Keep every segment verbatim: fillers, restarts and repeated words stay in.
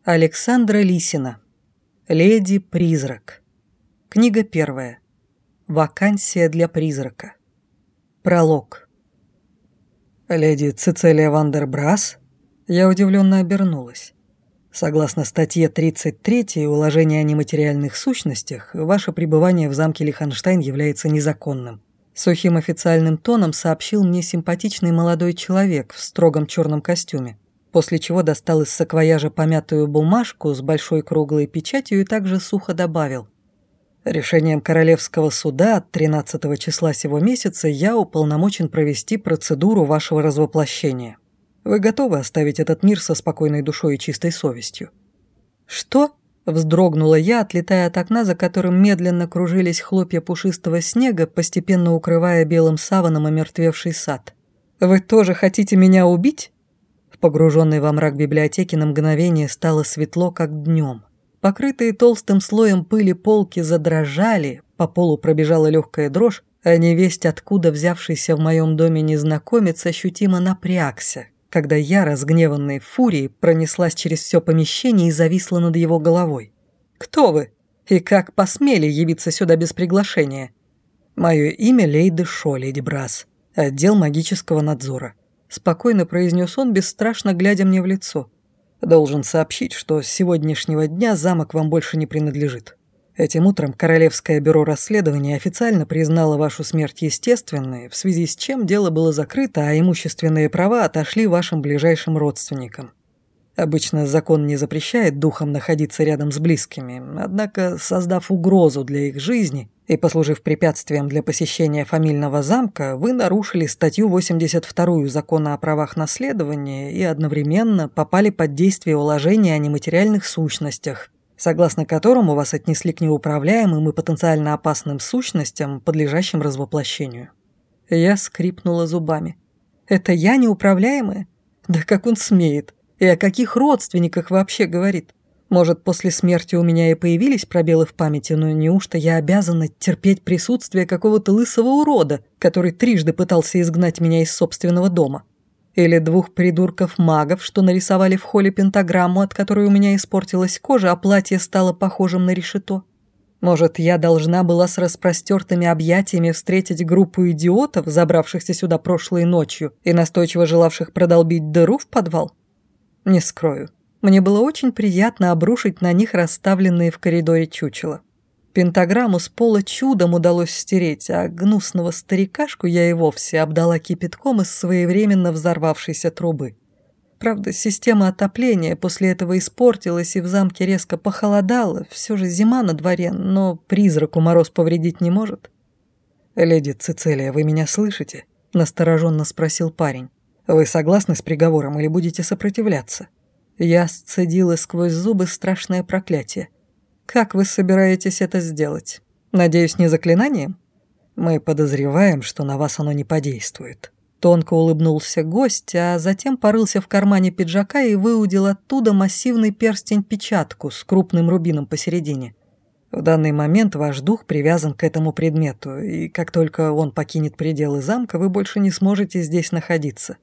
Александра Лисина. Леди-призрак. Книга первая. Вакансия для призрака. Пролог. Леди Цицилия Вандербрас? Я удивленно обернулась. Согласно статье тридцать три уложения о нематериальных сущностях, ваше пребывание в замке Лихенштейн является незаконным. Сухим официальным тоном сообщил мне симпатичный молодой человек в строгом черном костюме, после чего достал из саквояжа помятую бумажку с большой круглой печатью и также сухо добавил: «Решением Королевского суда от тринадцатого числа сего месяца я уполномочен провести процедуру вашего развоплощения. Вы готовы оставить этот мир со спокойной душой и чистой совестью?» «Что?» — вздрогнула я, отлетая от окна, за которым медленно кружились хлопья пушистого снега, постепенно укрывая белым саваном омертвевший сад. «Вы тоже хотите меня убить?» В погруженной во мрак библиотеки на мгновение стало светло, как днем. Покрытые толстым слоем пыли полки задрожали, по полу пробежала легкая дрожь, а невесть, откуда взявшийся в моем доме незнакомец, ощутимо напрягся, когда я, разгневанной фурией, пронеслась через все помещение и зависла над его головой. «Кто вы? И как посмели явиться сюда без приглашения?» «Мое имя Лейды Шо, леди Брас, отдел магического надзора», — спокойно произнес он, бесстрашно глядя мне в лицо. «Должен сообщить, что с сегодняшнего дня замок вам больше не принадлежит. Этим утром Королевское бюро расследований официально признало вашу смерть естественной, в связи с чем дело было закрыто, а имущественные права отошли вашим ближайшим родственникам. Обычно закон не запрещает духам находиться рядом с близкими, однако, создав угрозу для их жизни и послужив препятствием для посещения фамильного замка, вы нарушили статью восемьдесят вторую Закона о правах наследования и одновременно попали под действие уложения о нематериальных сущностях, согласно которому вас отнесли к неуправляемым и потенциально опасным сущностям, подлежащим развоплощению». Я скрипнула зубами. «Это я неуправляемая? Да как он смеет? И о каких родственниках вообще говорит? Может, после смерти у меня и появились пробелы в памяти, но неужто я обязана терпеть присутствие какого-то лысого урода, который трижды пытался изгнать меня из собственного дома? Или двух придурков-магов, что нарисовали в холле пентаграмму, от которой у меня испортилась кожа, а платье стало похожим на решето? Может, я должна была с распростертыми объятиями встретить группу идиотов, забравшихся сюда прошлой ночью и настойчиво желавших продолбить дыру в подвал? Не скрою, мне было очень приятно обрушить на них расставленные в коридоре чучела. Пентаграмму с пола чудом удалось стереть, а гнусного старикашку я и вовсе обдала кипятком из своевременно взорвавшейся трубы. Правда, система отопления после этого испортилась, и в замке резко похолодало, все же зима на дворе, но призраку мороз повредить не может. «Леди Цицилия, вы меня слышите?» – настороженно спросил парень. «Вы согласны с приговором или будете сопротивляться?» Я сцедила сквозь зубы страшное проклятие. «Как вы собираетесь это сделать? Надеюсь, не заклинанием?» «Мы подозреваем, что на вас оно не подействует». Тонко улыбнулся гость, а затем порылся в кармане пиджака и выудил оттуда массивный перстень-печатку с крупным рубином посередине. «В данный момент ваш дух привязан к этому предмету, и как только он покинет пределы замка, вы больше не сможете здесь находиться».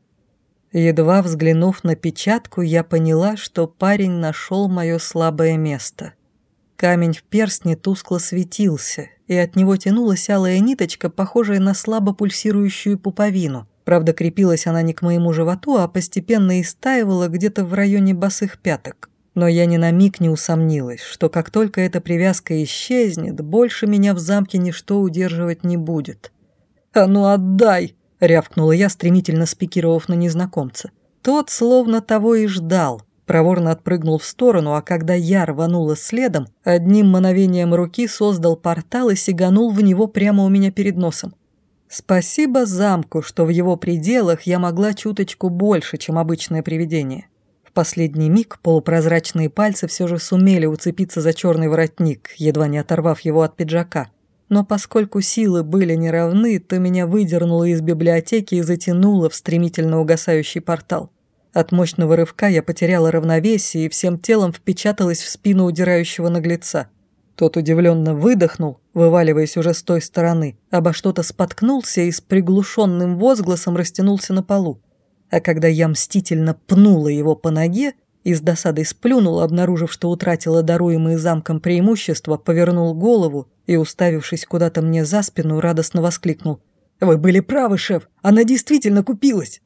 Едва взглянув на печатку, я поняла, что парень нашел мое слабое место. Камень в перстне тускло светился, и от него тянулась алая ниточка, похожая на слабо пульсирующую пуповину. Правда, крепилась она не к моему животу, а постепенно истаивала где-то в районе босых пяток. Но я ни на миг не усомнилась, что как только эта привязка исчезнет, больше меня в замке ничто удерживать не будет. «А ну отдай!» — рявкнула я, стремительно спикировав на незнакомца. Тот словно того и ждал. Проворно отпрыгнул в сторону, а когда я рванула следом, одним мановением руки создал портал и сиганул в него прямо у меня перед носом. Спасибо замку, что в его пределах я могла чуточку больше, чем обычное привидение. В последний миг полупрозрачные пальцы все же сумели уцепиться за черный воротник, едва не оторвав его от пиджака. Но поскольку силы были неравны, то меня выдернуло из библиотеки и затянуло в стремительно угасающий портал. От мощного рывка я потеряла равновесие и всем телом впечаталась в спину удирающего наглеца. Тот удивленно выдохнул, вываливаясь уже с той стороны, обо что-то споткнулся и с приглушенным возгласом растянулся на полу. А когда я мстительно пнула его по ноге, И с досадой сплюнул, обнаружив, что утратила даруемые замком преимущества, повернул голову и, уставившись куда-то мне за спину, радостно воскликнул: «Вы были правы, шеф, она действительно купилась!»